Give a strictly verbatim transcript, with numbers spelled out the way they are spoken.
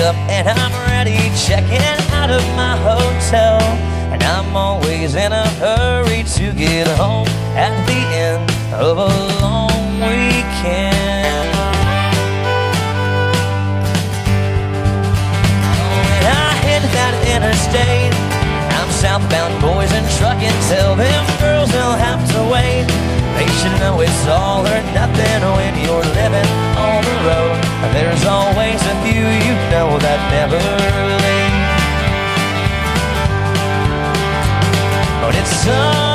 up and I'm ready, checking out of my hotel. And I'm always in a hurry to get home at the end of a long weekend. When I hit that interstate, I'm southbound, boys, and trucking. Tell them girls they'll have to wait. They should know it's all or nothing when you're living on the road. There's always a few you know that never leave. But it's so